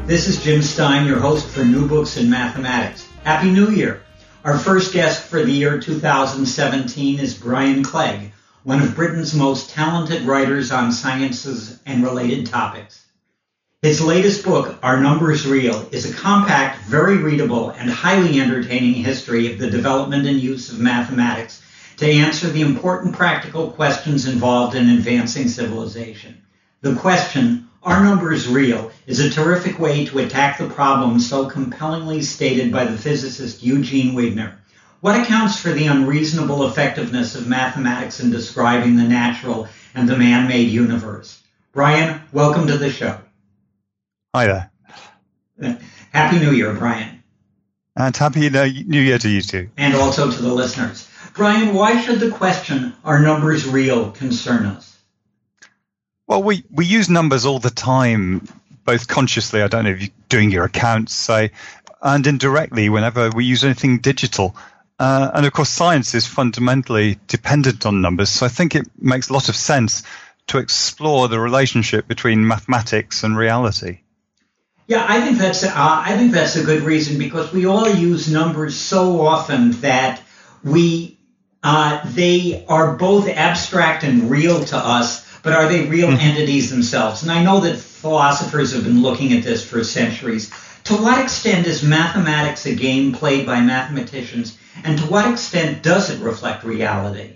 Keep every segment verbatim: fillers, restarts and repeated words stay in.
This is Jim Stein, your host for New Books in Mathematics. Happy New Year! Our first guest for the year two thousand seventeen is Brian Clegg, one of Britain's most talented writers on sciences and related topics. His latest book, Are Numbers Real?, is a compact, very readable, and highly entertaining history of the development and use of mathematics to answer the important practical questions involved in advancing civilization. The question, Are numbers real?, is a terrific way to attack the problem so compellingly stated by the physicist Eugene Wigner. What accounts for the unreasonable effectiveness of mathematics in describing the natural and the man-made universe? Brian, welcome to the show. Hi there. Happy New Year, Brian. And happy New Year to you too. And also to the listeners. Brian, why should the question, are numbers real, concern us? Well, we, we use numbers all the time, both consciously, I don't know if you're doing your accounts, say, and indirectly whenever we use anything digital. Uh, and of course, science is fundamentally dependent on numbers, so I think it makes a lot of sense to explore the relationship between mathematics and reality. Yeah, I think that's uh, I think that's a good reason, because we all use numbers so often that we uh, they are both abstract and real to us, but are they real mm-hmm. entities themselves? And I know that philosophers have been looking at this for centuries. To what extent is mathematics a game played by mathematicians, and to what extent does it reflect reality?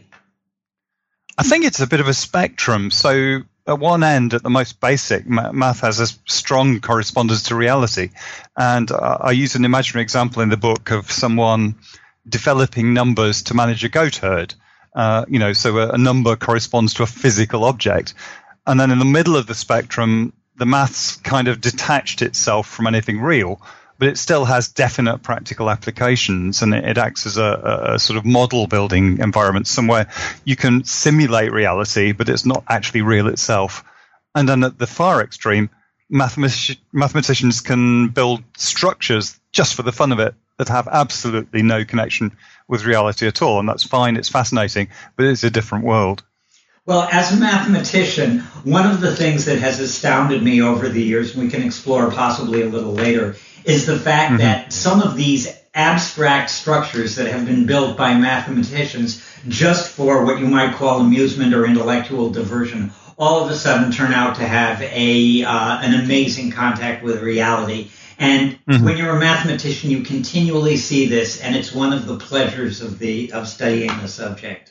I think it's a bit of a spectrum. So at one end, at the most basic, math has a strong correspondence to reality. And uh, I use an imaginary example in the book of someone developing numbers to manage a goat herd. Uh, you know, so a, a number corresponds to a physical object. And then in the middle of the spectrum, the maths kind of detached itself from anything real, but it still has definite practical applications, and it, it acts as a, a sort of model building environment, somewhere you can simulate reality, but it's not actually real itself. And then at the far extreme, mathematic- mathematicians can build structures just for the fun of it that have absolutely no connection with reality at all. And that's fine, it's fascinating, but it's a different world. Well, as a mathematician, one of the things that has astounded me over the years, and we can explore possibly a little later, is the fact mm-hmm. that some of these abstract structures that have been built by mathematicians just for what you might call amusement or intellectual diversion, all of a sudden turn out to have a uh, an amazing contact with reality. And mm-hmm. when you're a mathematician, you continually see this, and it's one of the pleasures of the of studying the subject.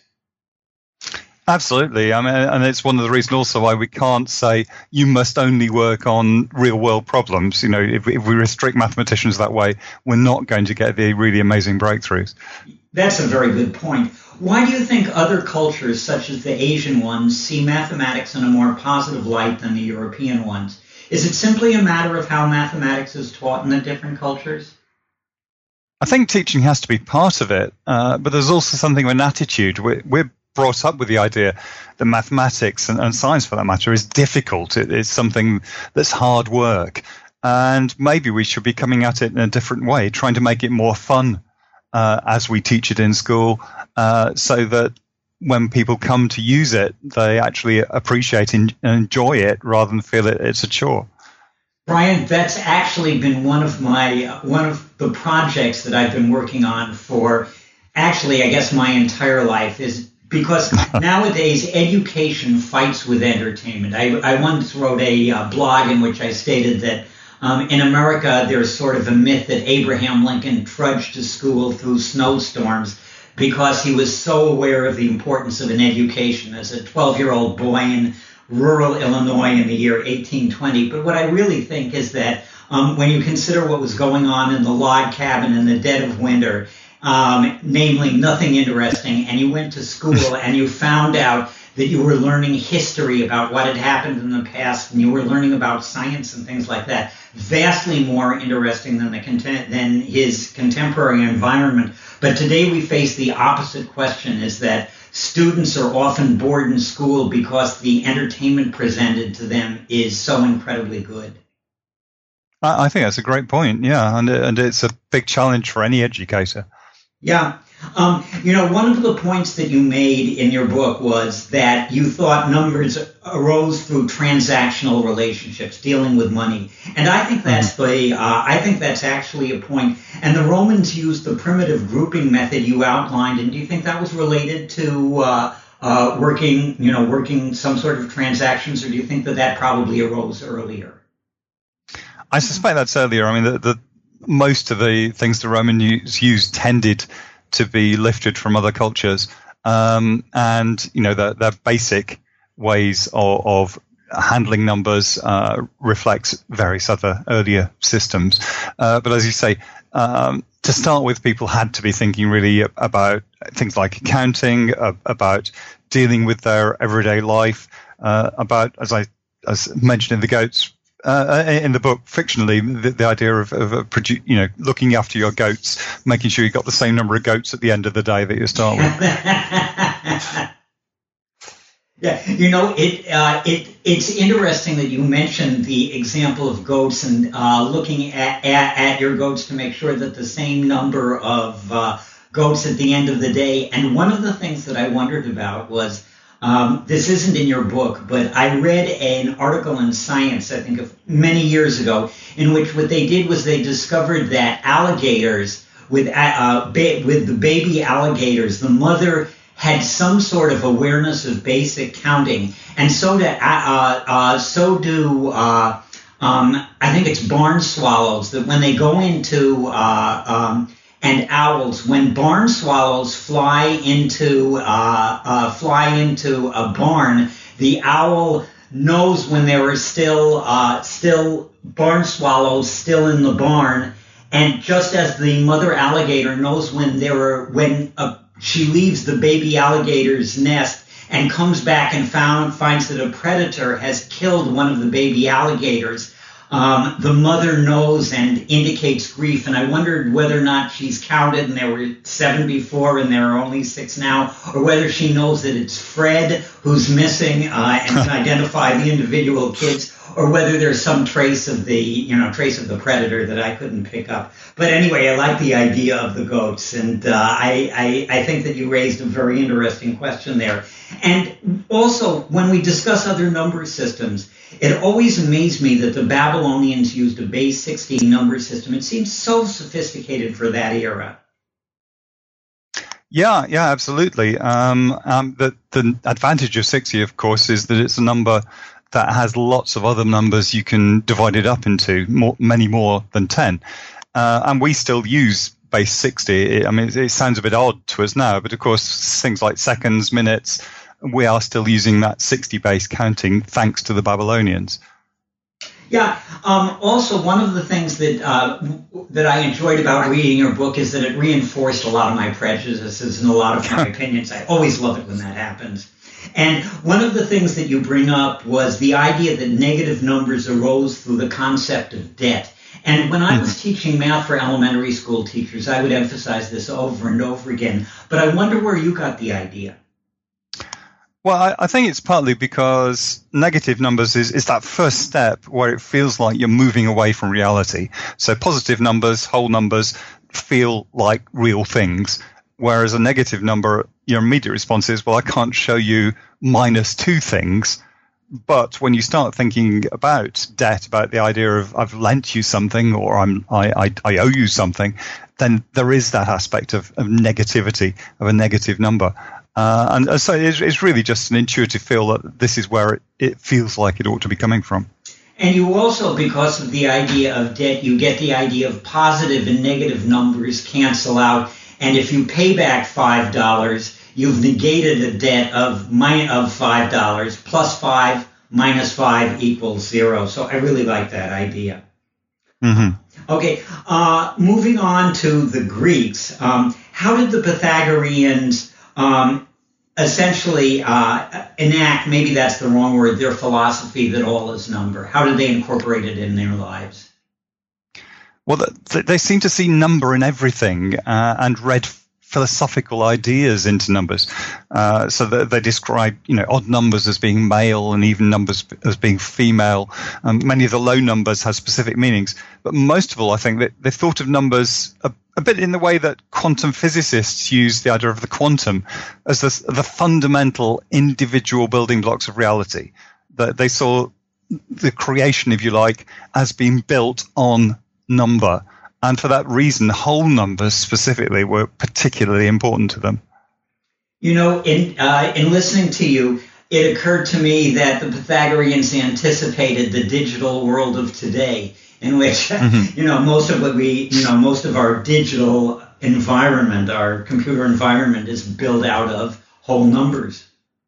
Absolutely. I mean, and it's one of the reasons also why we can't say you must only work on real world problems. You know, if, if we restrict mathematicians that way, we're not going to get the really amazing breakthroughs. That's a very good point. Why do you think other cultures, such as the Asian ones, see mathematics in a more positive light than the European ones? Is it simply a matter of how mathematics is taught in the different cultures? I think teaching has to be part of it, uh, but there's also something of an attitude. We're, we're brought up with the idea that mathematics and, and science, for that matter, is difficult. It is something that's hard work. And maybe we should be coming at it in a different way, trying to make it more fun uh, as we teach it in school, uh, so that when people come to use it, they actually appreciate and enjoy it rather than feel it, it's a chore. Brian, that's actually been one of my one of the projects that I've been working on for actually, I guess, my entire life, is because nowadays education fights with entertainment. I, I once wrote a uh, blog in which I stated that um, in America there's sort of a myth that Abraham Lincoln trudged to school through snowstorms because he was so aware of the importance of an education as a twelve-year-old boy in rural Illinois in the year eighteen twenty. But what I really think is that um, when you consider what was going on in the log cabin in the dead of winter, Um, namely nothing interesting, and you went to school and you found out that you were learning history about what had happened in the past, and you were learning about science and things like that, vastly more interesting than the content, than his contemporary environment. But today we face the opposite question, is that students are often bored in school because the entertainment presented to them is so incredibly good. I think that's a great point, yeah, and and it's a big challenge for any educator. Yeah. Um, you know, one of the points that you made in your book was that you thought numbers arose through transactional relationships, dealing with money, and I think that's the, uh, I think that's actually a point. And the Romans used the primitive grouping method you outlined, and do you think that was related to uh, uh, working, you know, working some sort of transactions, or do you think that that probably arose earlier? I suspect that's earlier. I mean, the, the most of the things the Romans used tended to be lifted from other cultures, um, and you know their, their basic ways of, of handling numbers uh, reflects various other earlier systems. Uh, but as you say, um, to start with, people had to be thinking really about things like accounting, uh, about dealing with their everyday life, uh, about, as I as mentioned in the goats. Uh, in the book, fictionally, the, the idea of, of, of produ- you know, looking after your goats, making sure you got the same number of goats at the end of the day that you start with. Yeah, you know, it uh, it it's interesting that you mentioned the example of goats and uh, looking at, at at your goats to make sure that the same number of uh, goats at the end of the day. And one of the things that I wondered about was. Um, this isn't in your book, but I read an article in Science, I think of many years ago, in which what they did was they discovered that alligators, with uh, ba- with the baby alligators, the mother had some sort of awareness of basic counting, and so do uh, uh, so do uh, um, I think it's barn swallows, that when they go into uh, um, and owls, when barn swallows fly into uh, uh, fly into a barn, the owl knows when there are still uh, still barn swallows still in the barn, and just as the mother alligator knows when there are when a, she leaves the baby alligator's nest and comes back and found finds that a predator has killed one of the baby alligators. Um, the mother knows and indicates grief, and I wondered whether or not she's counted and there were seven before and there are only six now, or whether she knows that it's Fred who's missing uh, and can identify the individual kids, or whether there's some trace of the, you know, trace of the predator that I couldn't pick up. But anyway, I like the idea of the goats, and uh, I, I, I think that you raised a very interesting question there. And also, when we discuss other number systems, it always amazed me that the Babylonians used a base sixteen number system. It seems so sophisticated for that era. Yeah, yeah, absolutely. Um, um, the, the advantage of sixty, of course, is that it's a number that has lots of other numbers you can divide it up into, more, many more than ten. Uh, and we still use base sixty. I mean, it, it sounds a bit odd to us now, but of course, things like seconds, minutes, we are still using that sixty base counting thanks to the Babylonians. Yeah. Um, also, one of the things that uh, that I enjoyed about reading your book is that it reinforced a lot of my prejudices and a lot of my opinions. I always love it when that happens. And one of the things that you bring up was the idea that negative numbers arose through the concept of debt. And when I was teaching math for elementary school teachers, I would emphasize this over and over again. But I wonder where you got the idea. Well, I, I think it's partly because negative numbers is, is that first step where it feels like you're moving away from reality. So positive numbers, whole numbers, feel like real things, whereas a negative number, your immediate response is, well, I can't show you minus two things. But when you start thinking about debt, about the idea of I've lent you something or I'm, I, I, I owe you something, then there is that aspect of, of negativity, of a negative number. Uh, and so it's, it's really just an intuitive feel that this is where it, it feels like it ought to be coming from. And you also, because of the idea of debt, you get the idea of positive and negative numbers cancel out. And if you pay back five dollars, you've negated a debt of min- of five dollars. Plus five minus five equals zero. So I really like that idea. Mm-hmm. Okay, uh, moving on to the Greeks. Um, how did the Pythagoreans um, essentially uh, enact, maybe that's the wrong word, their philosophy that all is number? How did they incorporate it in their lives? Well, they seem to see number in everything uh, and read philosophical ideas into numbers. Uh, so they, they describe, you know, odd numbers as being male and even numbers as being female. Um, many of the low numbers have specific meanings. But most of all, I think that they thought of numbers a, a a bit in the way that quantum physicists use the idea of the quantum as the, the fundamental individual building blocks of reality. That they saw the creation, if you like, as being built on number. And for that reason, whole numbers specifically were particularly important to them. You know, in uh, in listening to you, it occurred to me that the Pythagoreans anticipated the digital world of today, in which, mm-hmm. you know, most of what we, you know, most of our digital environment, our computer environment is built out of whole numbers.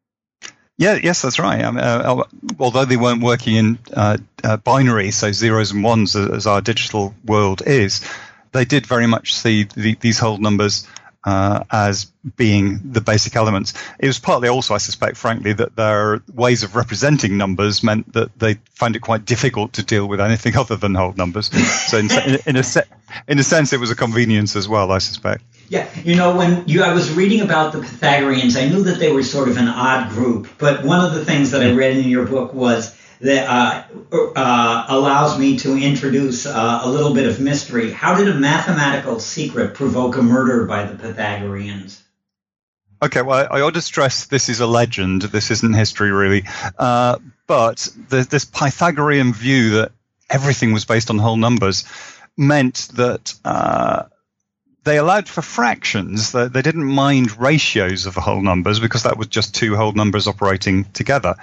Yeah, yes, that's right. I mean, uh, although they weren't working in uh, uh, binary, so zeros and ones as, as our digital world is, they did very much see the, these whole numbers uh, as being the basic elements. It was partly also, I suspect, frankly, that their ways of representing numbers meant that they found it quite difficult to deal with anything other than whole numbers. So in, in, in, a, se- in a sense, it was a convenience as well, I suspect. Yeah, you know, when you, I was reading about the Pythagoreans, I knew that they were sort of an odd group. But one of the things that I read in your book was that uh, uh, allows me to introduce uh, a little bit of mystery. How did a mathematical secret provoke a murder by the Pythagoreans? Okay, well, I ought to stress this is a legend. This isn't history, really. Uh, but the, this Pythagorean view that everything was based on whole numbers meant that uh, they allowed for fractions. They, they didn't mind ratios of whole numbers because that was just two whole numbers operating together.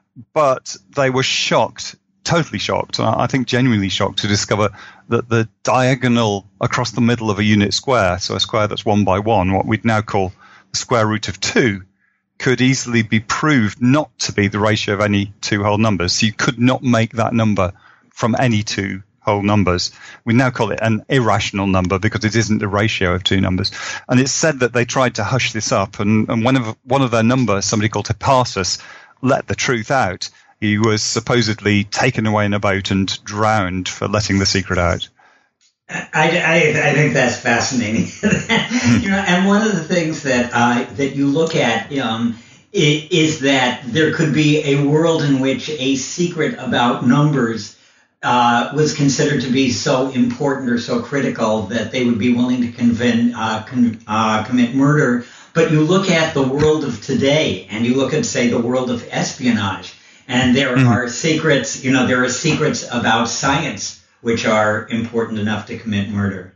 But they were shocked, totally shocked, I think genuinely shocked, to discover that the diagonal across the middle of a unit square, so a square that's one by one, what we'd now call the square root of two, could easily be proved not to be the ratio of any two whole numbers. So you could not make that number from any two whole numbers. We now call it an irrational number because it isn't the ratio of two numbers. And it's said that they tried to hush this up, and, and one of one of their numbers, somebody called Hippasus, let the truth out. He was supposedly taken away in a boat and drowned for letting the secret out. I, I, I think that's fascinating. You know, and one of the things that uh, that you look at um, is, is that there could be a world in which a secret about numbers uh, was considered to be so important or so critical that they would be willing to convin, uh, con, uh, commit murder. But you look at the world of today, and you look at, say, the world of espionage, and there mm-hmm. are secrets, you know, there are secrets about science which are important enough to commit murder.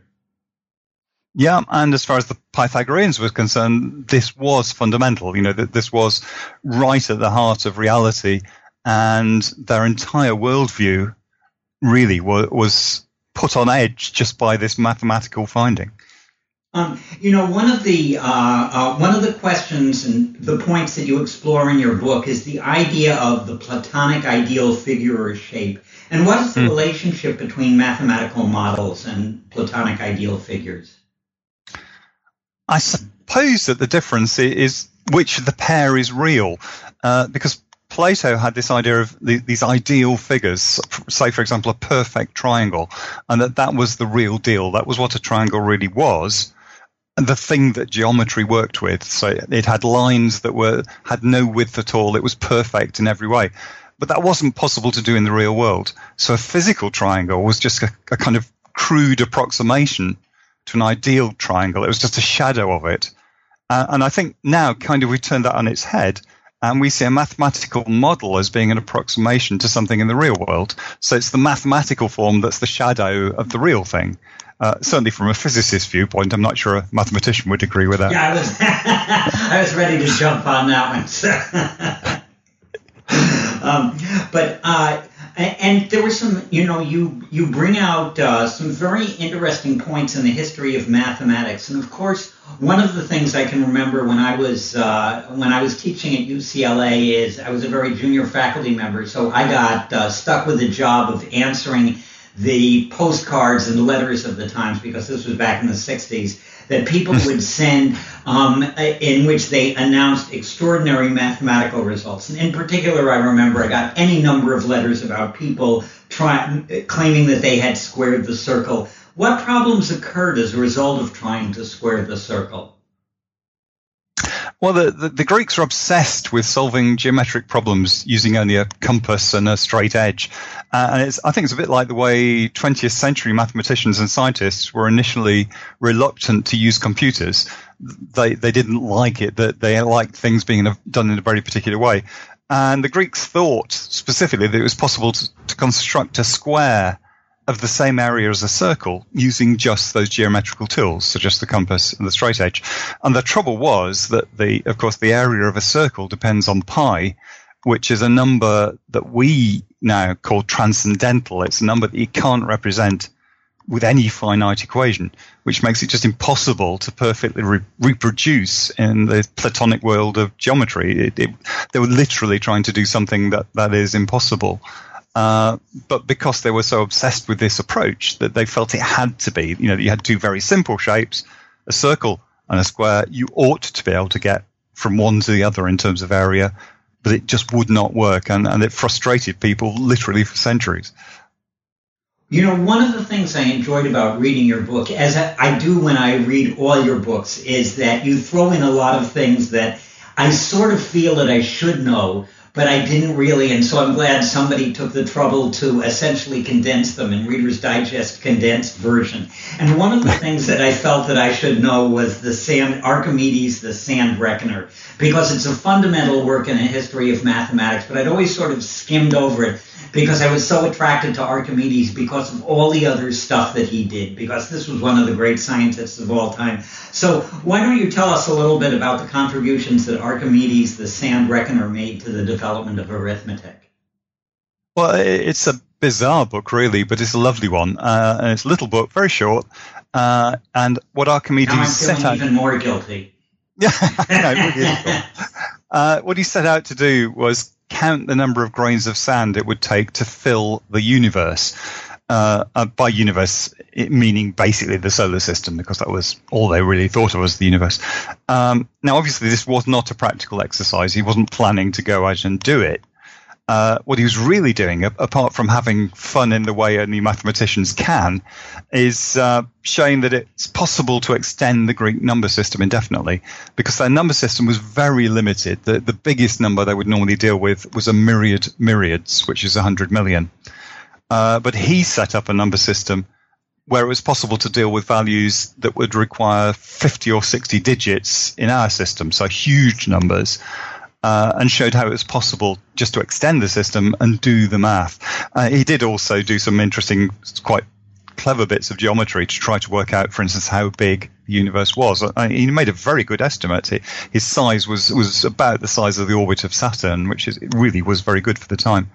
Yeah, and as far as the Pythagoreans were concerned, this was fundamental. You know, that this was right at the heart of reality, and their entire worldview really was, was put on edge just by this mathematical finding. Um, you know, one of the uh, uh, one of the questions and the points that you explore in your book is the idea of the Platonic ideal figure or shape. And what is the mm. relationship between mathematical models and Platonic ideal figures? I suppose that the difference is which of the pair is real, uh, because Plato had this idea of the, these ideal figures, say, for example, a perfect triangle, and that that was the real deal. That was what a triangle really was. And the thing that geometry worked with. So it had lines that were had no width at all. It was perfect in every way. But that wasn't possible to do in the real world. So a physical triangle was just a, a kind of crude approximation to an ideal triangle. It was just a shadow of it. Uh, and I think now kind of we turn that on its head, and we see a mathematical model as being an approximation to something in the real world. So it's the mathematical form that's the shadow of the real thing. Uh, certainly from a physicist's viewpoint, I'm not sure a mathematician would agree with that. Yeah, I was, I was ready to jump on that one. So. um, but uh, and there were some, you know, you you bring out uh, some very interesting points in the history of mathematics, and of course, one of the things I can remember when I was uh, when I was teaching at U C L A is I was a very junior faculty member, so I got uh, stuck with the job of answering the postcards and letters of the Times, because this was back in the sixties, that people would send um, in which they announced extraordinary mathematical results. And in particular, I remember I got any number of letters about people try, claiming that they had squared the circle. What problems occurred as a result of trying to square the circle? Well, the, the, the Greeks were obsessed with solving geometric problems using only a compass and a straight edge. Uh, and it's, I think it's a bit like the way twentieth century mathematicians and scientists were initially reluctant to use computers. They they didn't like it, that they liked things being done in a very particular way. And the Greeks thought specifically that it was possible to, to construct a square of the same area as a circle using just those geometrical tools, so just the compass and the straight edge. And the trouble was that, the, of course, the area of a circle depends on pi, which is a number that we now call transcendental. It's a number that you can't represent with any finite equation, which makes it just impossible to perfectly re- reproduce in the Platonic world of geometry. It, it, they were literally trying to do something that, that is impossible. Uh, but because they were so obsessed with this approach that they felt it had to be, you know, that you had two very simple shapes, a circle and a square, you ought to be able to get from one to the other in terms of area, but it just would not work, and, and it frustrated people literally for centuries. You know, one of the things I enjoyed about reading your book, as I do when I read all your books, is that you throw in a lot of things that I sort of feel that I should know, but I didn't really, and so I'm glad somebody took the trouble to essentially condense them in Reader's Digest condensed version. And one of the things that I felt that I should know was the sand, Archimedes, the Sand Reckoner, because it's a fundamental work in a history of mathematics, but I'd always sort of skimmed over it because I was so attracted to Archimedes because of all the other stuff that he did, because this was one of the great scientists of all time. So why don't you tell us a little bit about the contributions that Archimedes, the Sand Reckoner, made to the development of arithmetic? Well, it's a bizarre book, really, but it's a lovely one. Uh, and it's a little book, very short. Uh, and what Archimedes now I'm set feeling out... even more guilty. Yeah, no, it really is. Uh, what he set out to do was count the number of grains of sand it would take to fill the universe. Uh, uh, by universe, it meaning basically the solar system, because that was all they really thought of as the universe. Um, now, obviously, this was not a practical exercise. He wasn't planning to go out and do it. Uh, what he was really doing, apart from having fun in the way only mathematicians can, is uh, showing that it's possible to extend the Greek number system indefinitely, because their number system was very limited. The, the biggest number they would normally deal with was a myriad myriads, which is one hundred million. Uh, but he set up a number system where it was possible to deal with values that would require fifty or sixty digits in our system, so huge numbers. Uh, and showed how it was possible just to extend the system and do the math. Uh, he did also do some interesting, quite clever bits of geometry to try to work out, for instance, how big the universe was. Uh, he made a very good estimate. His size was, was about the size of the orbit of Saturn, which is, it really was very good for the time.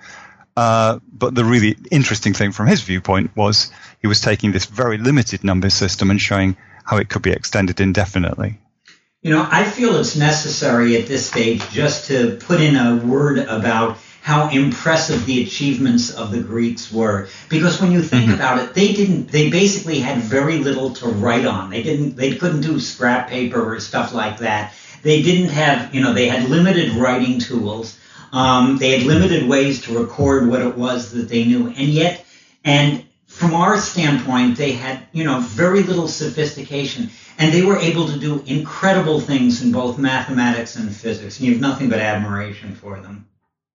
Uh, but the really interesting thing from his viewpoint was he was taking this very limited number system and showing how it could be extended indefinitely. You know, I feel it's necessary at this stage just to put in a word about how impressive the achievements of the Greeks were. Because when you think mm-hmm. about it, they didn't, they basically had very little to write on. They didn't, they couldn't do scrap paper or stuff like that. They didn't have, you know, they had limited writing tools. Um, they had limited ways to record what it was that they knew. And yet, and from our standpoint, they had, you know, very little sophistication. And they were able to do incredible things in both mathematics and physics. And you have nothing but admiration for them.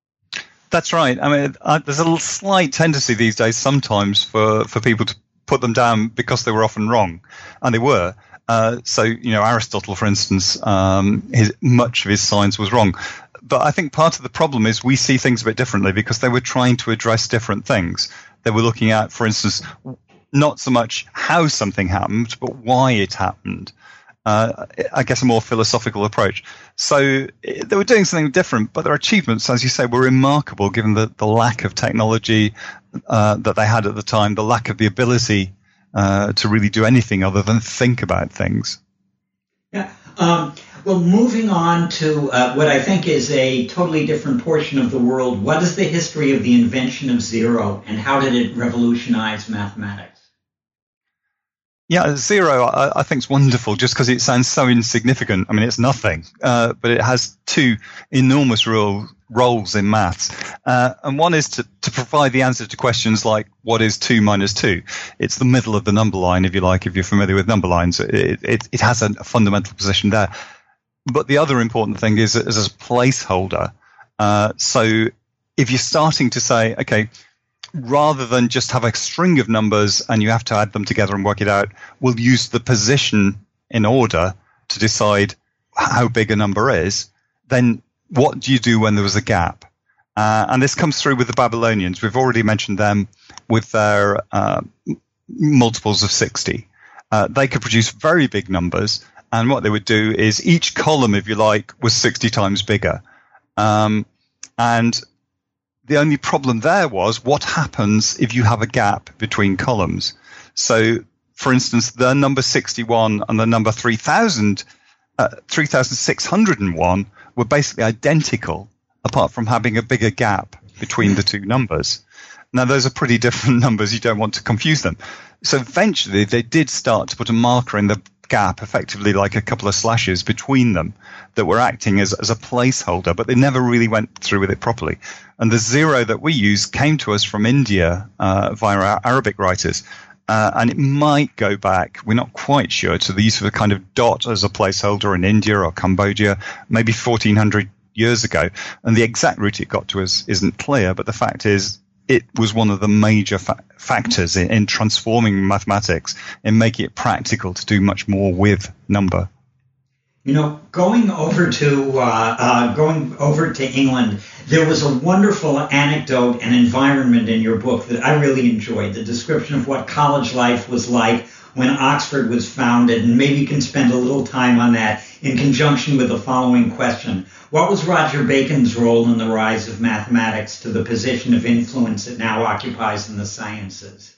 That's right. I mean, uh, there's a slight tendency these days sometimes for, for people to put them down because they were often wrong. And they were. Uh, so, you know, Aristotle, for instance, um, his, much of his science was wrong. But I think part of the problem is we see things a bit differently because they were trying to address different things. They were looking at, for instance, not so much how something happened, but why it happened. Uh, I guess a more philosophical approach. So they were doing something different, but their achievements, as you say, were remarkable given the, the lack of technology uh, that they had at the time, the lack of the ability uh, to really do anything other than think about things. Yeah. Um, well, moving on to uh, what I think is a totally different portion of the world, what is the history of the invention of zero, and how did it revolutionize mathematics? Yeah, zero, I, I think is wonderful just because it sounds so insignificant. I mean, it's nothing, uh, but it has two enormous role, roles in maths. Uh, and one is to, to provide the answer to questions like, what is two minus two? It's the middle of the number line, if you like, if you're familiar with number lines. It, it, it has a fundamental position there. But the other important thing is as a placeholder. Uh, so if you're starting to say, okay, rather than just have a string of numbers and you have to add them together and work it out, we'll use the position in order to decide how big a number is, then what do you do when there was a gap? Uh, and this comes through with the Babylonians. We've already mentioned them with their uh, multiples of sixty. Uh, they could produce very big numbers, and what they would do is each column, if you like, was sixty times bigger. Um, and the only problem there was what happens if you have a gap between columns. So, for instance, the number sixty-one and the number three thousand, uh, three thousand six hundred one were basically identical, apart from having a bigger gap between the two numbers. Now, those are pretty different numbers. You don't want to confuse them. So eventually, they did start to put a marker in the gap, effectively like a couple of slashes between them that were acting as, as a placeholder, but they never really went through with it properly. And the zero that we use came to us from India uh, via our Arabic writers. Uh, and it might go back, we're not quite sure, to the use of a kind of dot as a placeholder in India or Cambodia, maybe fourteen hundred years ago. And the exact route it got to us isn't clear, but the fact is it was one of the major fa- factors in, in transforming mathematics, in making it practical to do much more with number. You know, going over to uh, uh, going over to England, there was a wonderful anecdote and environment in your book that I really enjoyed. The description of what college life was like when Oxford was founded, and maybe you can spend a little time on that in conjunction with the following question. What was Roger Bacon's role in the rise of mathematics to the position of influence it now occupies in the sciences?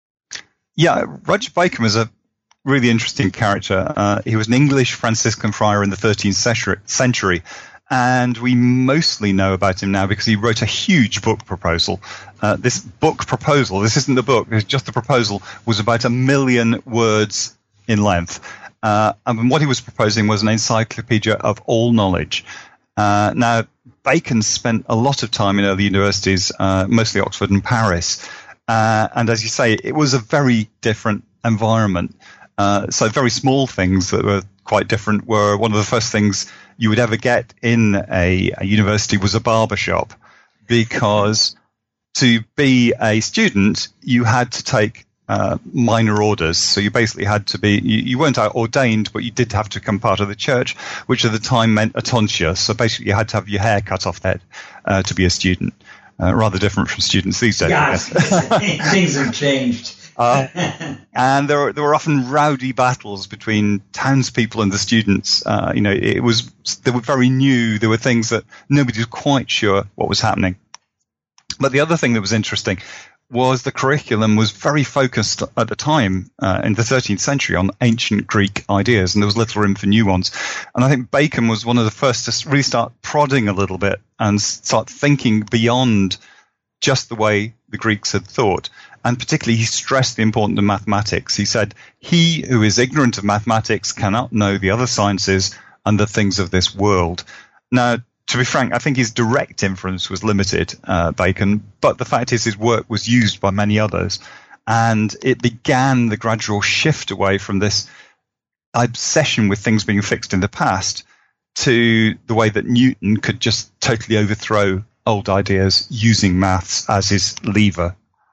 Yeah, Roger Bacon was a really interesting character. Uh, he was an English Franciscan friar in the thirteenth century, and we mostly know about him now because he wrote a huge book proposal. Uh, this book proposal, this isn't the book, it's just the proposal, was about a million words in length. Uh, and what he was proposing was an encyclopedia of all knowledge. Uh, now, Bacon spent a lot of time in early universities, uh, mostly Oxford and Paris. Uh, and as you say, it was a very different environment. Uh, so very small things that were quite different were one of the first things you would ever get in a, a university was a barber shop, because to be a student, you had to take uh, minor orders. So you basically had to be, you, you weren't ordained, but you did have to become part of the church, which at the time meant a tonsure. So basically you had to have your hair cut off head uh, to be a student. Uh, rather different from students these days. Yeah, things have changed. Uh, and there were, there were often rowdy battles between townspeople and the students. Uh, you know, it was, they were very new. There were things that nobody was quite sure what was happening. But the other thing that was interesting was the curriculum was very focused at the time, uh, in the thirteenth century, on ancient Greek ideas, and there was little room for new ones. And I think Bacon was one of the first to really start prodding a little bit and start thinking beyond just the way the Greeks had thought. And particularly, he stressed the importance of mathematics. He said, he who is ignorant of mathematics cannot know the other sciences and the things of this world. Now, to be frank, I think his direct influence was limited, uh, Bacon, but the fact is his work was used by many others. And it began the gradual shift away from this obsession with things being fixed in the past to the way that Newton could just totally overthrow old ideas using maths as his lever.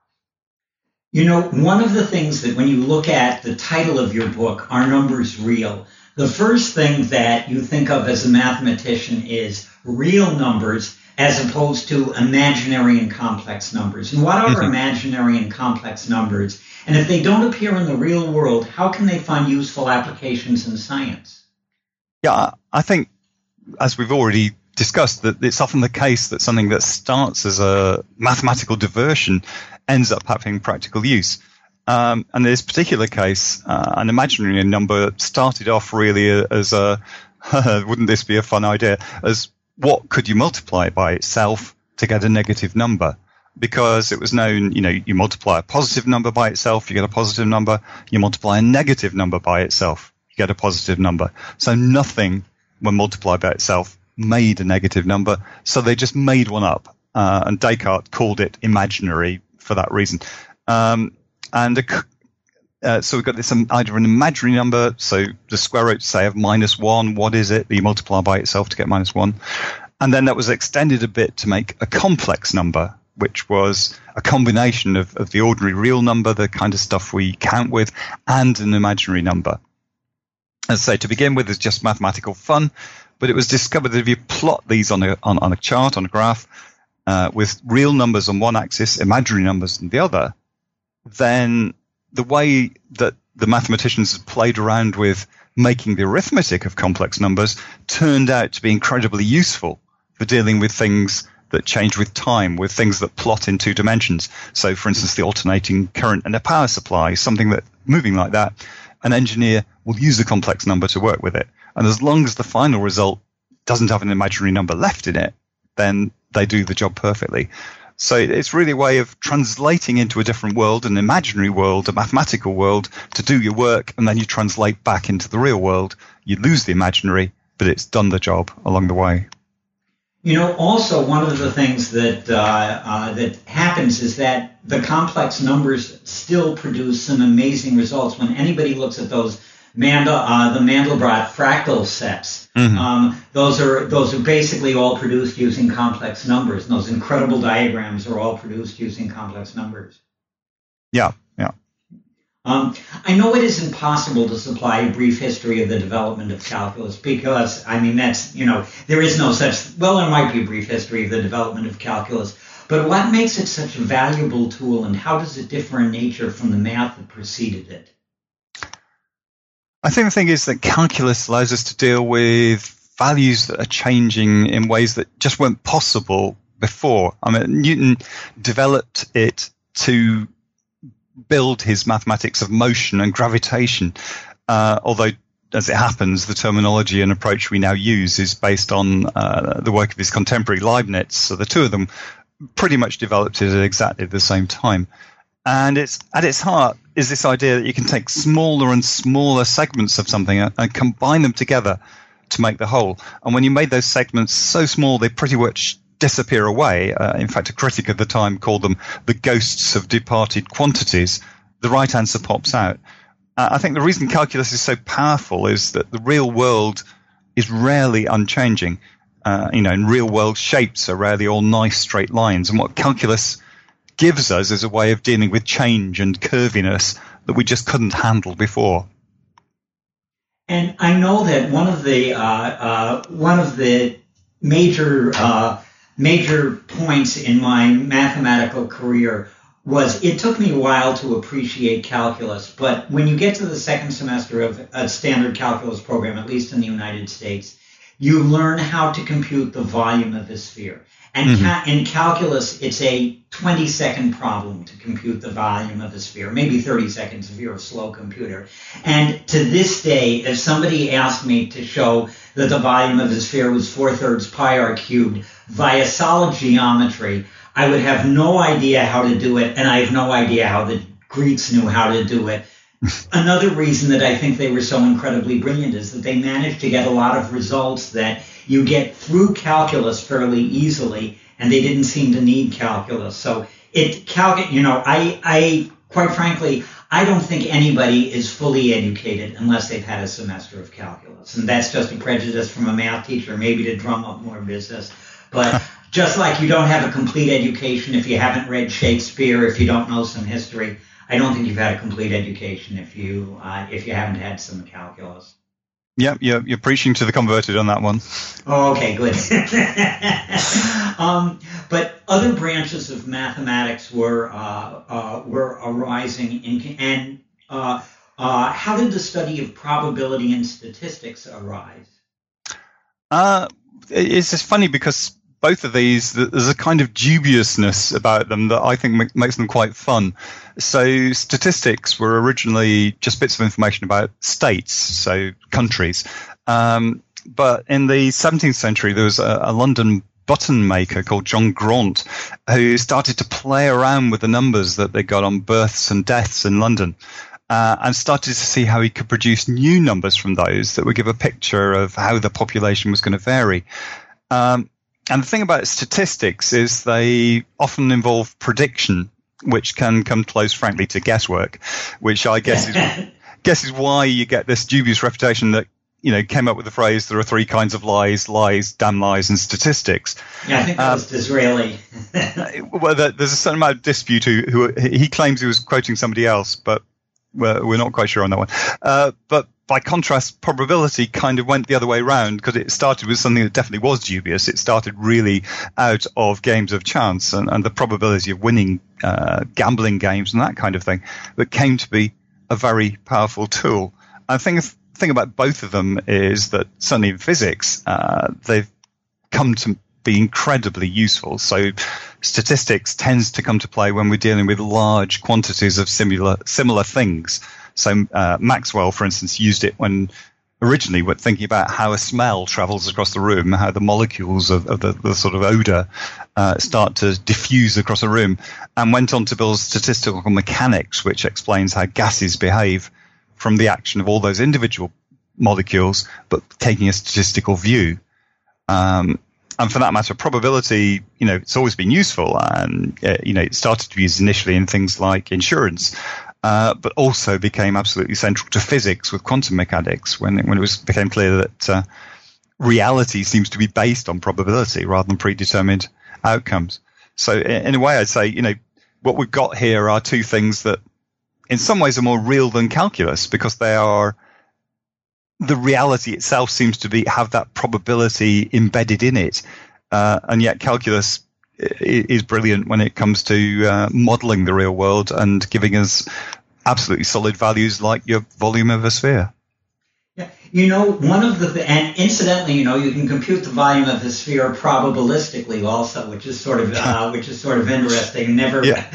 You know, one of the things that when you look at the title of your book, Are Numbers Real? The first thing that you think of as a mathematician is real numbers as opposed to imaginary and complex numbers. And what are mm-hmm. imaginary and complex numbers? And if they don't appear in the real world, how can they find useful applications in science? Yeah, I think, as we've already discussed, that it's often the case that something that starts as a mathematical diversion ends up having practical use. Um, and in this particular case, uh, an imaginary number started off really as a, wouldn't this be a fun idea, as what could you multiply by itself to get a negative number? Because it was known, you know, you multiply a positive number by itself, you get a positive number. You multiply a negative number by itself, you get a positive number. So nothing, when multiplied by itself, made a negative number. So they just made one up. Uh, and Descartes called it imaginary for that reason. Um, And uh, so we've got this um, either an imaginary number, so the square root, say, of minus one. What is it that you multiply by itself to get minus one? And then that was extended a bit to make a complex number, which was a combination of, of the ordinary real number, the kind of stuff we count with, and an imaginary number. As I say, to begin with, it's just mathematical fun, but it was discovered that if you plot these on a, on, on a chart, on a graph, uh, with real numbers on one axis, imaginary numbers on the other, then the way that the mathematicians had played around with making the arithmetic of complex numbers turned out to be incredibly useful for dealing with things that change with time, with things that plot in two dimensions. So, for instance, the alternating current in a power supply, something that, moving like that, an engineer will use a complex number to work with it. And as long as the final result doesn't have an imaginary number left in it, then they do the job perfectly. So it's really a way of translating into a different world, an imaginary world, a mathematical world, to do your work, and then you translate back into the real world. You lose the imaginary, but it's done the job along the way. You know, also one of the things that uh, uh, that happens is that the complex numbers still produce some amazing results. When anybody looks at those Mandel, uh, the Mandelbrot fractal sets, mm-hmm. um, those are those are basically all produced using complex numbers. And those incredible diagrams are all produced using complex numbers. Yeah, yeah. Um, I know it is impossible to supply a brief history of the development of calculus because, I mean, that's, you know, there is no such, well, there might be a brief history of the development of calculus, but what makes it such a valuable tool and how does it differ in nature from the math that preceded it? I think the thing is that calculus allows us to deal with values that are changing in ways that just weren't possible before. I mean, Newton developed it to build his mathematics of motion and gravitation, uh, although, as it happens, the terminology and approach we now use is based on uh, the work of his contemporary Leibniz. So the two of them pretty much developed it at exactly the same time. And it's at its heart is this idea that you can take smaller and smaller segments of something and, and combine them together to make the whole. And when you made those segments so small, they pretty much disappear away. Uh, in fact, a critic of the time called them the ghosts of departed quantities. The right answer pops out. Uh, I think the reason calculus is so powerful is that the real world is rarely unchanging. Uh, you know, in real world, shapes are rarely all nice straight lines. And what calculus gives us is a way of dealing with change and curviness that we just couldn't handle before. And I know that one of the uh, uh, one of the major uh, major points in my mathematical career was it took me a while to appreciate calculus, but when you get to the second semester of a standard calculus program, at least in the United States, you learn how to compute the volume of a sphere. And mm-hmm. ca- in calculus, it's a twenty-second problem to compute the volume of a sphere, maybe thirty seconds if you're a slow computer. And to this day, if somebody asked me to show that the volume of a sphere was four-thirds pi r cubed via solid geometry, I would have no idea how to do it, and I have no idea how the Greeks knew how to do it. Another reason that I think they were so incredibly brilliant is that they managed to get a lot of results that you get through calculus fairly easily, and they didn't seem to need calculus. So it, cal- you know, I, I, quite frankly, I don't think anybody is fully educated unless they've had a semester of calculus. And that's just a prejudice from a math teacher, maybe to drum up more business. But just like you don't have a complete education if you haven't read Shakespeare, if you don't know some history, I don't think you've had a complete education if you, uh, if you haven't had some calculus. Yeah, you're, you're preaching to the converted on that one. Oh, okay, good. um, but other branches of mathematics were uh, uh, were arising, in, and uh, uh, how did the study of probability and statistics arise? Uh, it's just funny because both of these, there's a kind of dubiousness about them that I think makes them quite fun. So statistics were originally just bits of information about states, so countries. Um, but in the seventeenth century, there was a, a London button maker called John Graunt who started to play around with the numbers that they got on births and deaths in London. Uh, and started to see how he could produce new numbers from those that would give a picture of how the population was going to vary. Um, And the thing about statistics is they often involve prediction. which can come close, frankly, to guesswork, which I guess is, guess is why you get this dubious reputation that, you know, came up with the phrase, there are three kinds of lies, lies, damn lies, and statistics. Yeah, I think that um, was Disraeli. Well, there's a certain amount of dispute who, who he claims he was quoting somebody else, but we're, we're not quite sure on that one. Uh, but by contrast, probability kind of went the other way around, because it started with something that definitely was dubious. It started really out of games of chance and, and the probability of winning uh, gambling games and that kind of thing, but came to be a very powerful tool. I think the thing about both of them is that certainly in physics, uh, they've come to be incredibly useful. So statistics tends to come to play when we're dealing with large quantities of similar similar things. So uh, Maxwell, for instance, used it when originally we're thinking about how a smell travels across the room, how the molecules of, of the, the sort of odor uh, start to diffuse across a room, and went on to build statistical mechanics, which explains how gases behave from the action of all those individual molecules, but taking a statistical view. Um, and for that matter, probability, you know, it's always been useful, and uh, you know, it started to be used initially in things like insurance. Uh, but also became absolutely central to physics with quantum mechanics when it, when it was became clear that uh, reality seems to be based on probability rather than predetermined outcomes. So in, in a way, I'd say, you know, what we've got here are two things that in some ways are more real than calculus, because they are, the reality itself seems to be have that probability embedded in it. Uh, and yet calculus is brilliant when it comes to uh, modeling the real world and giving us absolutely solid values like your volume of a sphere. Yeah, you know, one of the, and incidentally, you know, you can compute the volume of the sphere probabilistically also, which is sort of, uh, which is sort of interesting. Never, yeah.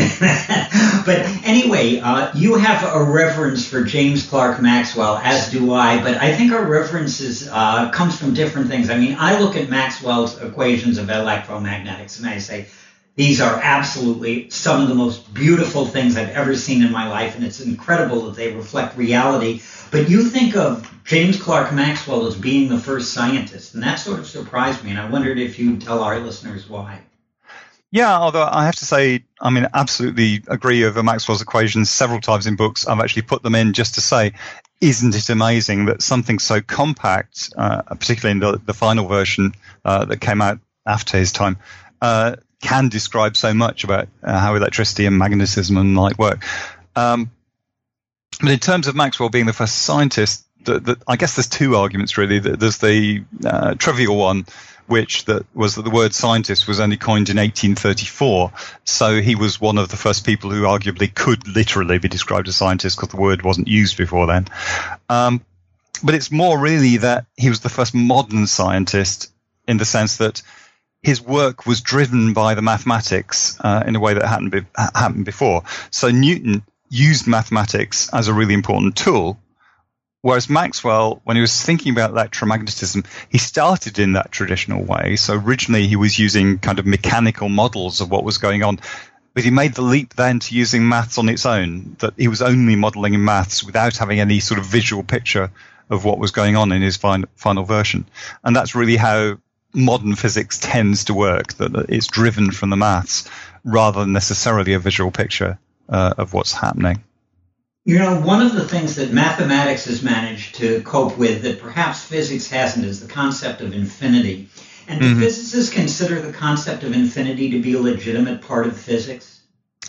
But anyway, uh, you have a reverence for James Clerk Maxwell, as do I. But I think our reverence is uh, comes from different things. I mean, I look at Maxwell's equations of electromagnetics, and I say, these are absolutely some of the most beautiful things I've ever seen in my life, and it's incredible that they reflect reality. But you think of James Clerk Maxwell as being the first scientist, and that sort of surprised me, and I wondered if you'd tell our listeners why. Yeah, although I have to say, I mean, absolutely agree over Maxwell's equations several times in books. I've actually put them in just to say, isn't it amazing that something so compact, uh, particularly in the, the final version uh, that came out after his time, uh, can describe so much about uh, how electricity and magnetism and light work. Um, but in terms of Maxwell being the first scientist, the, the, I guess there's two arguments really. There's the uh, trivial one, which that was that the word scientist was only coined in eighteen thirty-four. So he was one of the first people who arguably could literally be described as scientist, because the word wasn't used before then. Um, but it's more really that he was the first modern scientist, in the sense that his work was driven by the mathematics uh, in a way that hadn't be, happened before. So Newton used mathematics as a really important tool, whereas Maxwell, when he was thinking about electromagnetism, he started in that traditional way. So originally he was using kind of mechanical models of what was going on, but he made the leap then to using maths on its own, that he was only modeling in maths without having any sort of visual picture of what was going on in his final, final version. And that's really how modern physics tends to work, that it's driven from the maths rather than necessarily a visual picture uh, of what's happening. You know, one of the things that mathematics has managed to cope with that perhaps physics hasn't is the concept of infinity. And do mm-hmm. physicists consider the concept of infinity to be a legitimate part of physics?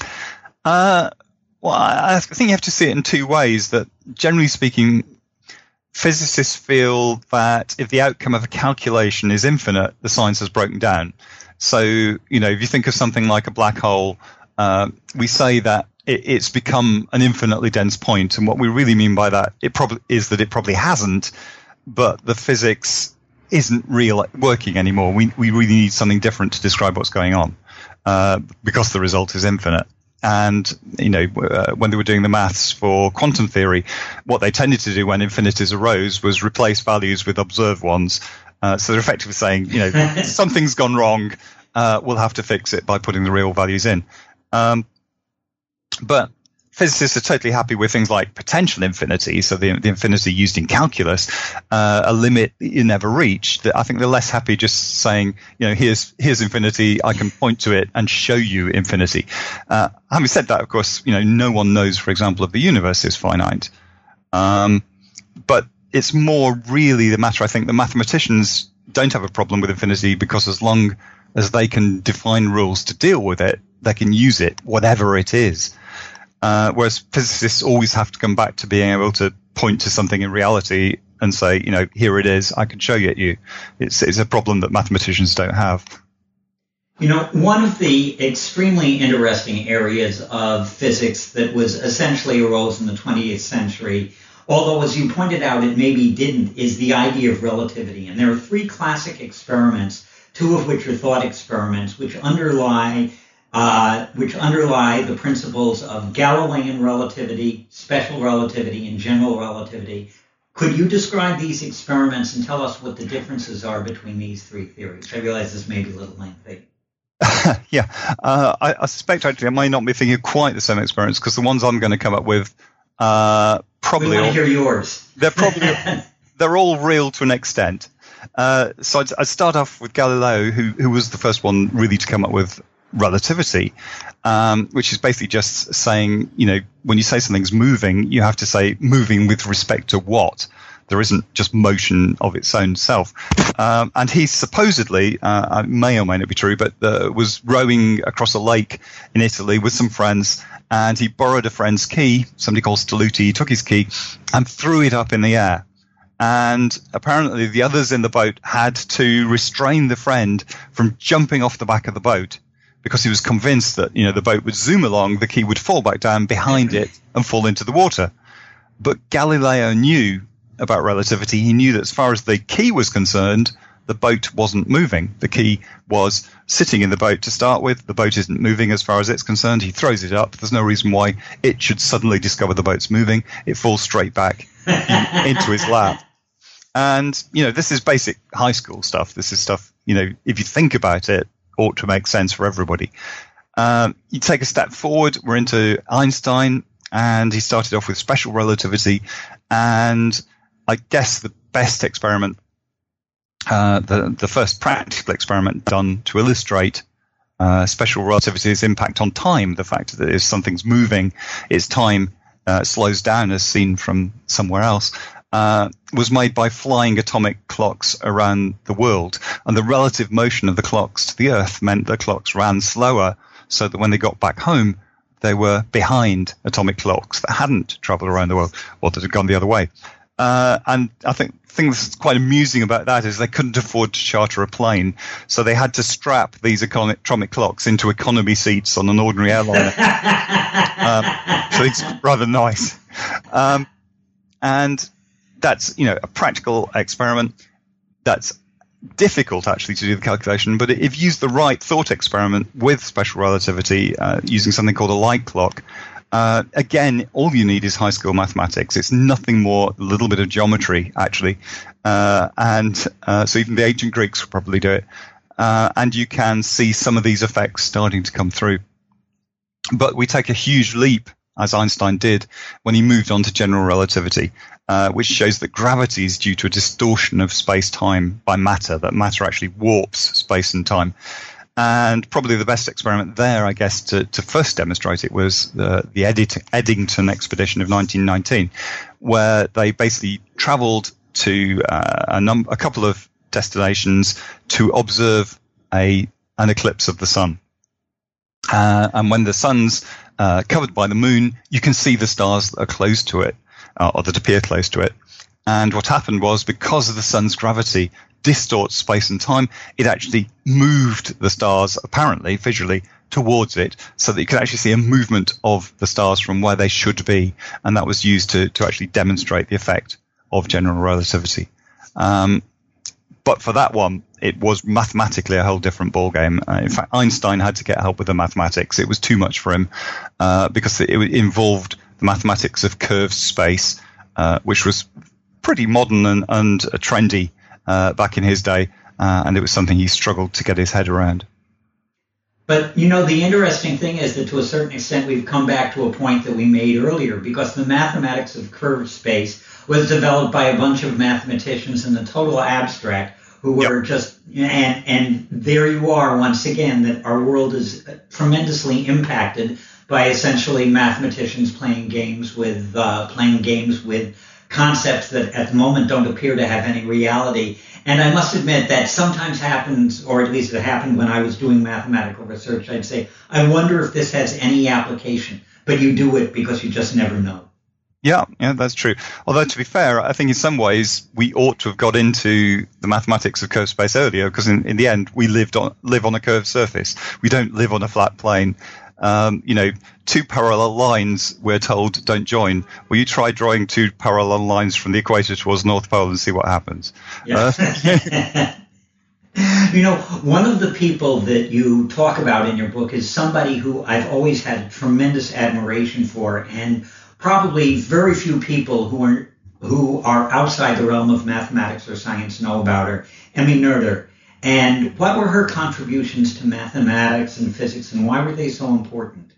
Uh, well, I think you have to see it in two ways. That generally speaking, physicists feel that if the outcome of a calculation is infinite, the science has broken down. So, you know, if you think of something like a black hole, uh, we say that it, it's become an infinitely dense point. And what we really mean by that it probably is that it probably hasn't, but the physics isn't real working anymore. We, we really need something different to describe what's going on uh, because the result is infinite. And, you know, uh, when they were doing the maths for quantum theory, what they tended to do when infinities arose was replace values with observed ones. Uh, so they're effectively saying, you know, something's gone wrong. Uh, we'll have to fix it by putting the real values in. Um, but physicists are totally happy with things like potential infinity, so the, the infinity used in calculus, uh, a limit you never reach. I think they're less happy just saying, you know, here's here's infinity, I can point to it and show you infinity. Uh, having said that, of course, you know, no one knows, for example, if the universe is finite. Um, but it's more really the matter, I think, the mathematicians don't have a problem with infinity because as long as they can define rules to deal with it, they can use it, whatever it is. Uh, whereas physicists always have to come back to being able to point to something in reality and say, you know, here it is, I can show it you. It's, it's a problem that mathematicians don't have. You know, one of the extremely interesting areas of physics that was essentially arose in the twentieth century, although as you pointed out it maybe didn't, is the idea of relativity. And there are three classic experiments, two of which are thought experiments, which underlie Uh, which underlie the principles of Galilean relativity, special relativity, and general relativity. Could you describe these experiments and tell us what the differences are between these three theories? I realize this may be a little lengthy. yeah, uh, I, I suspect actually I might not be thinking of quite the same experiments because the ones I'm going to come up with uh, probably we want to all, hear yours. They're probably they're all real to an extent. Uh, so I'd, I'd start off with Galileo, who who was the first one really to come up with relativity, um, which is basically just saying, you know, when you say something's moving, you have to say moving with respect to what. There isn't just motion of its own self. Um, and he supposedly, uh, may or may not be true, but uh, was rowing across a lake in Italy with some friends, and he borrowed a friend's key, somebody called Stelluti. He took his key and threw it up in the air. And apparently the others in the boat had to restrain the friend from jumping off the back of the boat, because he was convinced that, you know, the boat would zoom along, the key would fall back down behind it and fall into the water. But Galileo knew about relativity. He knew that as far as the key was concerned, the boat wasn't moving. The key was sitting in the boat to start with. The boat isn't moving as far as it's concerned. He throws it up. There's no reason why it should suddenly discover the boat's moving. It falls straight back in, into his lap. And, you know, this is basic high school stuff. This is stuff, you know, if you think about it, ought to make sense for everybody. Um, you take a step forward, we're into Einstein, and he started off with special relativity. And I guess the best experiment, uh, the, the first practical experiment done to illustrate uh, special relativity's impact on time, the fact that if something's moving, its time uh, slows down as seen from somewhere else, Uh, was made by flying atomic clocks around the world. And the relative motion of the clocks to the Earth meant the clocks ran slower, so that when they got back home, they were behind atomic clocks that hadn't traveled around the world or that had gone the other way. Uh, and I think the thing that's quite amusing about that is they couldn't afford to charter a plane, so they had to strap these atomic clocks into economy seats on an ordinary airliner. um, so it's rather nice. Um, and that's, you know, a practical experiment that's difficult actually to do the calculation, but if you use the right thought experiment with special relativity, uh, using something called a light clock, uh, again, all you need is high school mathematics. It's nothing more, a little bit of geometry actually, uh, and uh, so even the ancient Greeks would probably do it, uh, and you can see some of these effects starting to come through. But we take a huge leap, as Einstein did, when he moved on to general relativity, uh, which shows that gravity is due to a distortion of space-time by matter, that matter actually warps space and time. And probably the best experiment there, I guess, to, to first demonstrate it was the, the Edit, Eddington expedition of nineteen nineteen, where they basically traveled to uh, a, num- a couple of destinations to observe a an eclipse of the sun. Uh, and when the sun's uh, covered by the moon, you can see the stars that are close to it, uh, or that appear close to it. And what happened was, because of the sun's gravity distorts space and time, it actually moved the stars, apparently, visually, towards it, so that you could actually see a movement of the stars from where they should be. And that was used to, to actually demonstrate the effect of general relativity. Um, But for that one, it was mathematically a whole different ballgame. Uh, in fact, Einstein had to get help with the mathematics. It was too much for him uh, because it, it involved the mathematics of curved space, uh, which was pretty modern and, and uh, trendy uh, back in his day, uh, and it was something he struggled to get his head around. But, you know, the interesting thing is that to a certain extent we've come back to a point that we made earlier, because the mathematics of curved space was developed by a bunch of mathematicians in the total abstract who were yep. just, and, and there you are once again, that our world is tremendously impacted by essentially mathematicians playing games with, uh, playing games with concepts that at the moment don't appear to have any reality. And I must admit that sometimes happens, or at least it happened when I was doing mathematical research, I'd say, I wonder if this has any application. But you do it because you just never know. Yeah, yeah, that's true. Although, to be fair, I think in some ways we ought to have got into the mathematics of curved space earlier, because in, in the end we lived on live on a curved surface. We don't live on a flat plane. Um, you know, two parallel lines, we're told, don't join. Well, you try drawing two parallel lines from the equator towards the North Pole and see what happens. Yeah. Uh, you know, one of the people that you talk about in your book is somebody who I've always had tremendous admiration for, and probably very few people who are who are outside the realm of mathematics or science know about her, Emmy Noether. And what were her contributions to mathematics and physics, and why were they so important?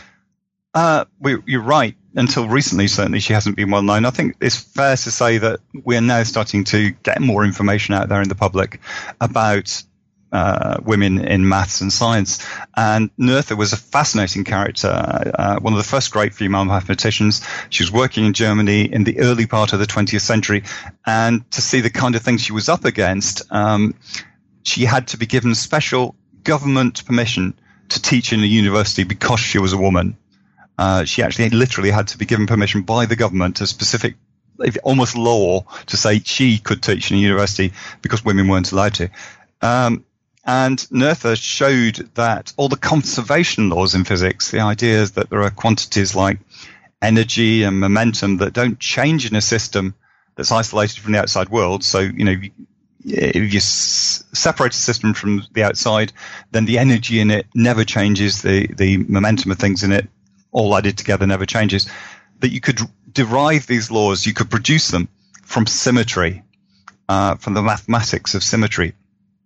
Uh, we, you're right. Until recently, certainly, she hasn't been well known. I think it's fair to say that we're now starting to get more information out there in the public about uh, women in maths and science. And Noether was a fascinating character, uh, one of the first great female mathematicians. She was working in Germany in the early part of the twentieth century. And to see the kind of things she was up against, um, she had to be given special government permission to teach in a university because she was a woman. Uh, she actually literally had to be given permission by the government, a specific, almost law, to say she could teach in a university because women weren't allowed to. Um, and Noether showed that all the conservation laws in physics, the ideas that there are quantities like energy and momentum that don't change in a system that's isolated from the outside world. So, you know, if you s- separate a system from the outside, then the energy in it never changes. The, the momentum of things in it, all added together, never changes. That you could derive these laws, you could produce them from symmetry, uh, from the mathematics of symmetry.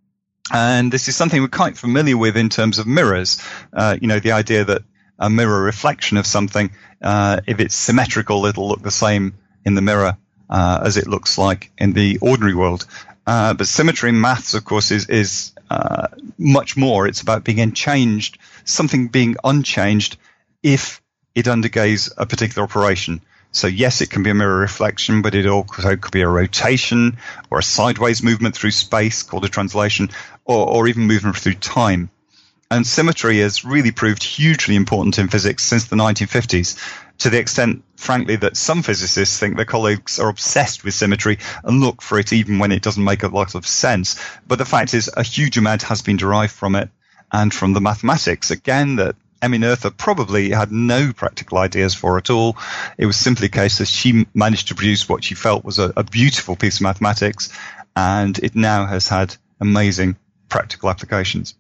And this is something we're quite familiar with in terms of mirrors. Uh, you know, the idea that a mirror reflection of something, uh, if it's symmetrical, it'll look the same in the mirror uh, as it looks like in the ordinary world. Uh, but symmetry in maths, of course, is, is uh, much more. It's about being unchanged, something being unchanged if it undergoes a particular operation. So, yes, it can be a mirror reflection, but it also could be a rotation or a sideways movement through space called a translation, or, or even movement through time. And symmetry has really proved hugely important in physics since the nineteen fifties, to the extent, frankly, that some physicists think their colleagues are obsessed with symmetry and look for it even when it doesn't make a lot of sense. But the fact is, a huge amount has been derived from it and from the mathematics, again, that Emmy Noether probably had no practical ideas for at all. It was simply a case that she managed to produce what she felt was a, a beautiful piece of mathematics, and it now has had amazing practical applications.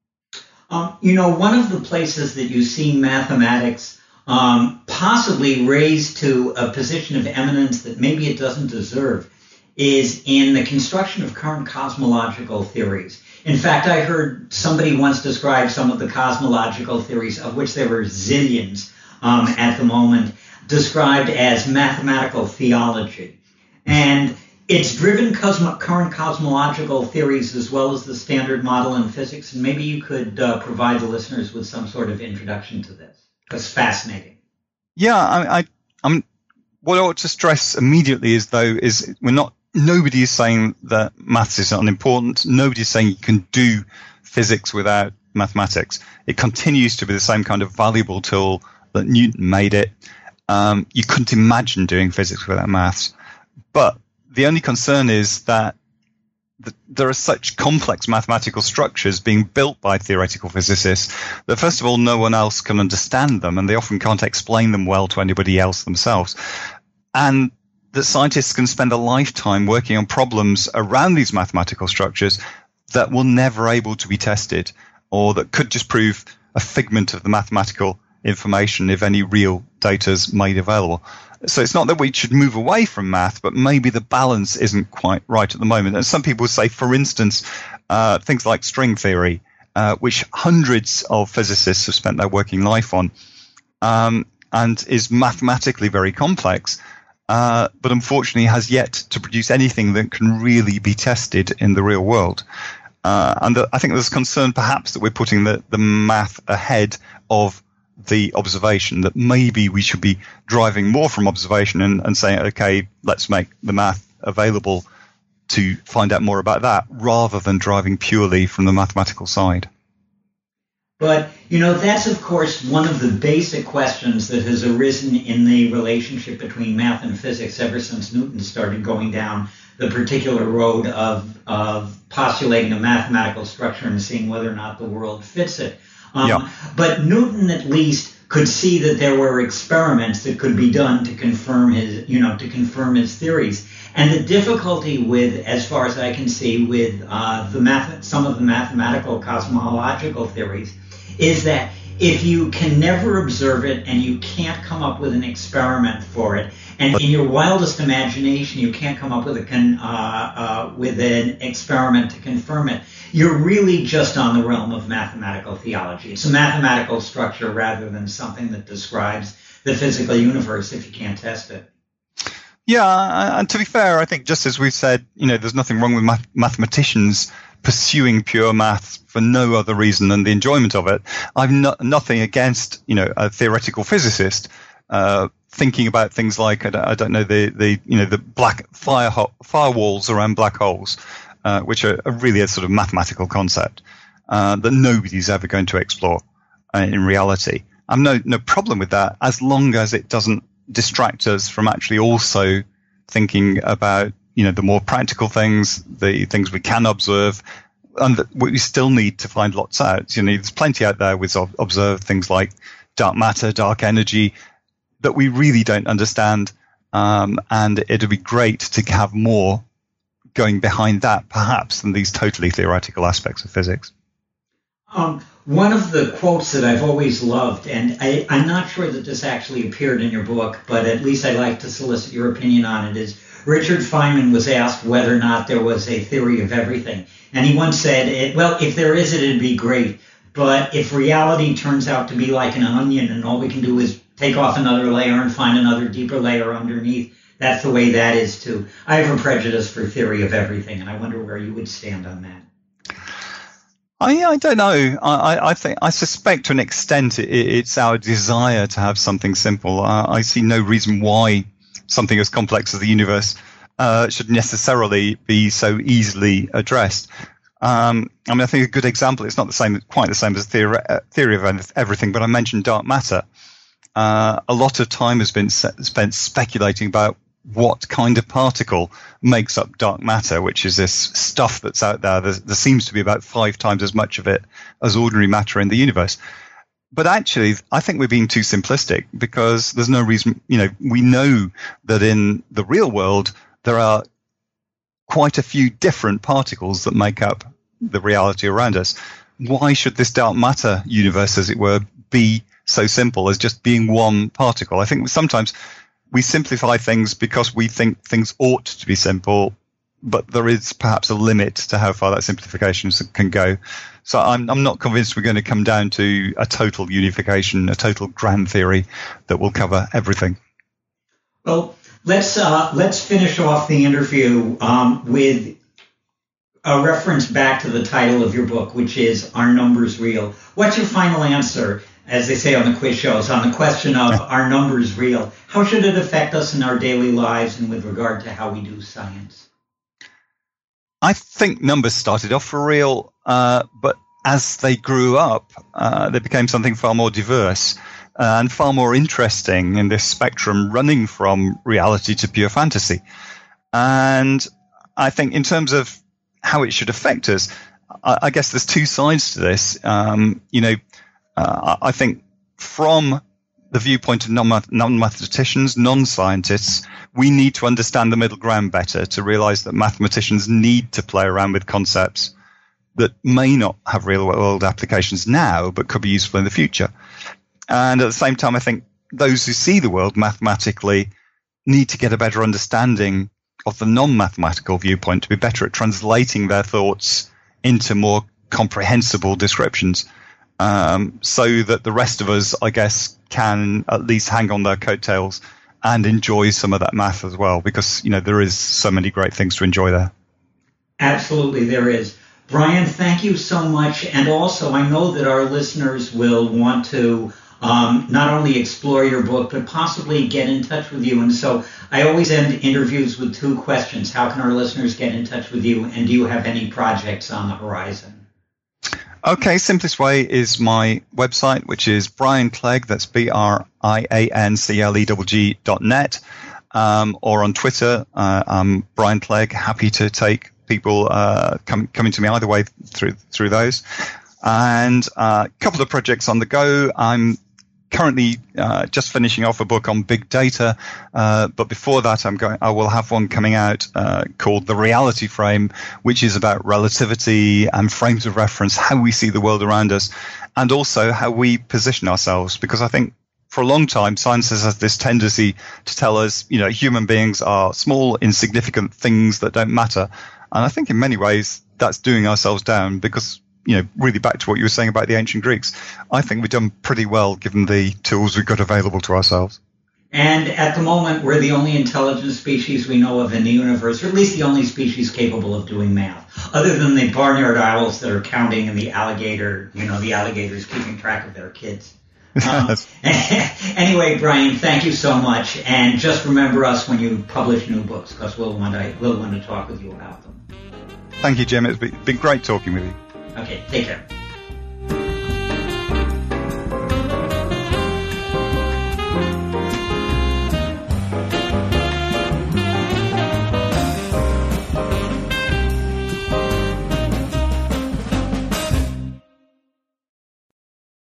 Um, you know, one of the places that you see mathematics um, possibly raised to a position of eminence that maybe it doesn't deserve is in the construction of current cosmological theories. In fact, I heard somebody once describe some of the cosmological theories, of which there were zillions um, at the moment, described as mathematical theology. And it's driven cosmo- current cosmological theories as well as the standard model in physics. And maybe you could uh, provide the listeners with some sort of introduction to this. It's fascinating. Yeah, I, I, I'm. What I ought to stress immediately is, though, is we're not. Nobody is saying that maths is unimportant. Nobody is saying you can do physics without mathematics. It continues to be the same kind of valuable tool that Newton made it. Um, you couldn't imagine doing physics without maths. But the only concern is that th- there are such complex mathematical structures being built by theoretical physicists that, first of all, no one else can understand them, and they often can't explain them well to anybody else themselves. And that scientists can spend a lifetime working on problems around these mathematical structures that will never able to be tested, or that could just prove a figment of the mathematical information if any real data is made available. So it's not that we should move away from math, but maybe the balance isn't quite right at the moment. And some people say, for instance, uh, things like string theory uh, which hundreds of physicists have spent their working life on, um, and is mathematically very complex, uh, but unfortunately has yet to produce anything that can really be tested in the real world. Uh, and the, I think there's concern perhaps that we're putting the, the math ahead of the observation, that maybe we should be driving more from observation and, and saying, okay, let's make the math available to find out more about that, rather than driving purely from the mathematical side. But, you know, that's, of course, one of the basic questions that has arisen in the relationship between math and physics ever since Newton started going down the particular road of, of postulating a mathematical structure and seeing whether or not the world fits it. Um, yeah. But Newton, at least, could see that there were experiments that could be done to confirm his, you know, to confirm his theories. And the difficulty with, as far as I can see, with uh, the math, some of the mathematical cosmological theories, is that if you can never observe it and you can't come up with an experiment for it, and in your wildest imagination you can't come up with a con, uh, uh, with an experiment to confirm it, you're really just on the realm of mathematical theology. It's a mathematical structure rather than something that describes the physical universe if you can't test it. Yeah, and to be fair, I think just as we've said, you know, there's nothing wrong with math- mathematicians pursuing pure maths for no other reason than the enjoyment of it. I've no, nothing against, you know, a theoretical physicist uh, thinking about things like, I don't, I don't know, the, the, you know, the black fire ho- firewalls around black holes, uh, which are, are really a sort of mathematical concept uh, that nobody's ever going to explore uh, in reality. I've no, no problem with that, as long as it doesn't distract us from actually also thinking about, you know, the more practical things, the things we can observe, and that we still need to find lots out. You know, there's plenty out there with observed things like dark matter, dark energy, that we really don't understand, um, and it'd be great to have more going behind that, perhaps, than these totally theoretical aspects of physics. Um, one of the quotes that I've always loved, and I, I'm not sure that this actually appeared in your book, but at least I'd like to solicit your opinion on it, is Richard Feynman was asked whether or not there was a theory of everything. And he once said, it, well, if there is, it'd be great. But if reality turns out to be like an onion and all we can do is take off another layer and find another deeper layer underneath, that's the way that is too. I have a prejudice for theory of everything, and I wonder where you would stand on that. I, I don't know. I, I think I suspect to an extent it, it's our desire to have something simple. I, I see no reason why something as complex as the universe uh, should necessarily be so easily addressed. Um, I mean, I think a good example, it's not the same, quite the same as theory, uh, theory of everything, but I mentioned dark matter. Uh, a lot of time has been spent speculating about what kind of particle makes up dark matter, which is this stuff that's out there. There, there seems to be about five times as much of it as ordinary matter in the universe. But actually, I think we're being too simplistic, because there's no reason, you know, we know that in the real world, there are quite a few different particles that make up the reality around us. Why should this dark matter universe, as it were, be so simple as just being one particle? I think sometimes we simplify things because we think things ought to be simple, but there is perhaps a limit to how far that simplification can go. So I'm, I'm not convinced we're going to come down to a total unification, a total grand theory that will cover everything. Well, let's uh, let's finish off the interview um, with a reference back to the title of your book, which is Are Numbers Real? What's your final answer, as they say on the quiz shows, on the question of are numbers real? How should it affect us in our daily lives and with regard to how we do science? I think numbers started off for real, uh, but as they grew up, uh, they became something far more diverse uh, and far more interesting in this spectrum running from reality to pure fantasy. And I think in terms of how it should affect us, I, I guess there's two sides to this. Um, you know, uh, I think from the viewpoint of non-mathematicians, non-scientists, we need to understand the middle ground better to realize that mathematicians need to play around with concepts that may not have real-world applications now, but could be useful in the future. And at the same time, I think those who see the world mathematically need to get a better understanding of the non-mathematical viewpoint to be better at translating their thoughts into more comprehensible descriptions, um, so that the rest of us, I guess, can at least hang on their coattails and enjoy some of that math as well, because, you know, there is so many great things to enjoy there. Absolutely, there is. Brian, thank you so much. And also, I know that our listeners will want to um, not only explore your book, but possibly get in touch with you. And so I always end interviews with two questions. How can our listeners get in touch with you? And do you have any projects on the horizon? Okay, simplest way is my website, which is Brian Clegg, that's B R I A N C L E G G dot net, um, or on Twitter, uh, I'm Brian Clegg, happy to take people uh, come, coming to me either way through through those. And a uh, couple of projects on the go. I'm currently uh, just finishing off a book on big data, uh, but before that, I'm going. I will have one coming out uh, called The Reality Frame, which is about relativity and frames of reference, how we see the world around us, and also how we position ourselves. Because I think for a long time, science has this tendency to tell us, you know, human beings are small, insignificant things that don't matter. And I think in many ways that's doing ourselves down, because, you know, really back to what you were saying about the ancient Greeks, I think we've done pretty well given the tools we've got available to ourselves. And at the moment, we're the only intelligent species we know of in the universe, or at least the only species capable of doing math, other than the barnyard owls that are counting and the alligator, you know, the alligators keeping track of their kids. Um, anyway, Brian, thank you so much. And just remember us when you publish new books, because we'll want to we'll want to talk with you about them. Thank you, Jim. It's been great talking with you. Okay, take care.